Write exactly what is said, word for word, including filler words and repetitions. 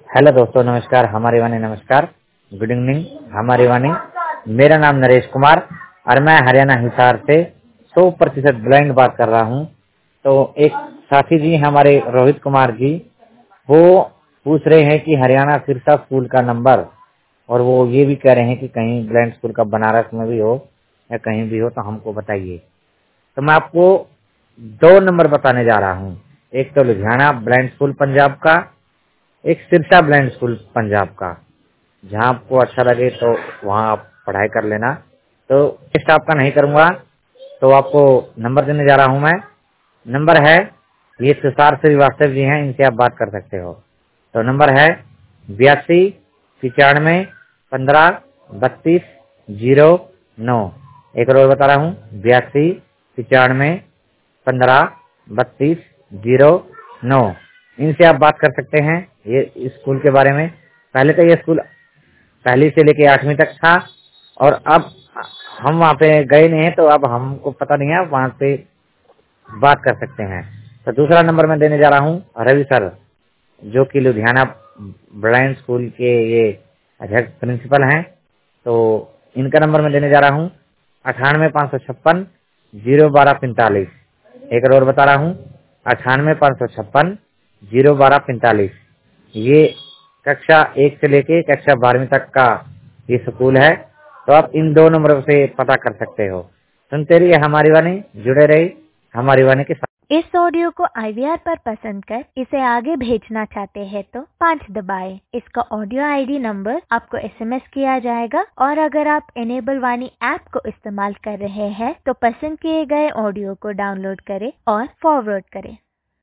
Hello दोस्तों, नमस्कार। हमारी वाणी नमस्कार, गुड इवनिंग। हमारी वाणी, मेरा नाम नरेश कुमार और मैं हरियाणा हिसार से सौ प्रतिशत ब्लाइंड बात कर रहा हूं। तो एक साथी जी हमारे रोहित कुमार जी, वो पूछ रहे हैं कि हरियाणा सिरसा स्कूल का नंबर, और वो ये भी कह रहे हैं कि कहीं ब्लाइंड स्कूल का बनारस में भी हो या कहीं भी हो तो हमको बताइए। तो मैं आपको दो नंबर बताने जा रहा हूँ। एक तो लुधियाना ब्लाइंड स्कूल पंजाब का, एक सिरसा ब्लाइंड स्कूल पंजाब का। जहाँ आपको अच्छा लगे तो वहाँ आप पढ़ाई कर लेना। तो टेस्ट आपका नहीं करूंगा, तो आपको नंबर देने जा रहा हूँ मैं। नंबर है, ये तुषार श्रीवास्तव जी हैं, इनसे आप बात कर सकते हो। तो नंबर है बयासी पिचानवे पंद्रह बत्तीस जीरो नौ। एक और बता रहा हूँ, बयासी पिचानवे पंद्रह बत्तीस जीरो नौ। इनसे आप बात कर सकते हैं ये स्कूल के बारे में। पहले तो ये स्कूल पहली से लेके आठवीं तक था, और अब हम वहाँ पे गए नहीं हैं तो अब हमको पता नहीं है, वहाँ पे बात कर सकते हैं। तो दूसरा नंबर मैं देने जा रहा हूँ रवि सर, जो कि लुधियाना ब्लाइंड स्कूल के ये अध्यक्ष प्रिंसिपल हैं। तो इनका नंबर मैं देने जा रहा हूँ अठानवे पाँच सौ छप्पन जीरो बारह पैंतालीस। एक और बता रहा हूँ, अठानवे पाँच सौ छप्पन जीरो बारह पैंतालीस। ये कक्षा एक से लेके कक्षा बारहवीं तक का ये स्कूल है। तो आप इन दो नंबरों से पता कर सकते हो। सुनते रहिए हमारी वाणी, जुड़े रहिए हमारी वाणी के साथ। इस ऑडियो को आई वी आर पर पसंद कर इसे आगे भेजना चाहते हैं तो पाँच दबाएं। इसका ऑडियो आई डी नंबर आपको एस एम एस किया जाएगा, और अगर आप इनेबल वाणी ऐप को इस्तेमाल कर रहे हैं तो पसंद किए गए ऑडियो को डाउनलोड करें और फॉरवर्ड करें।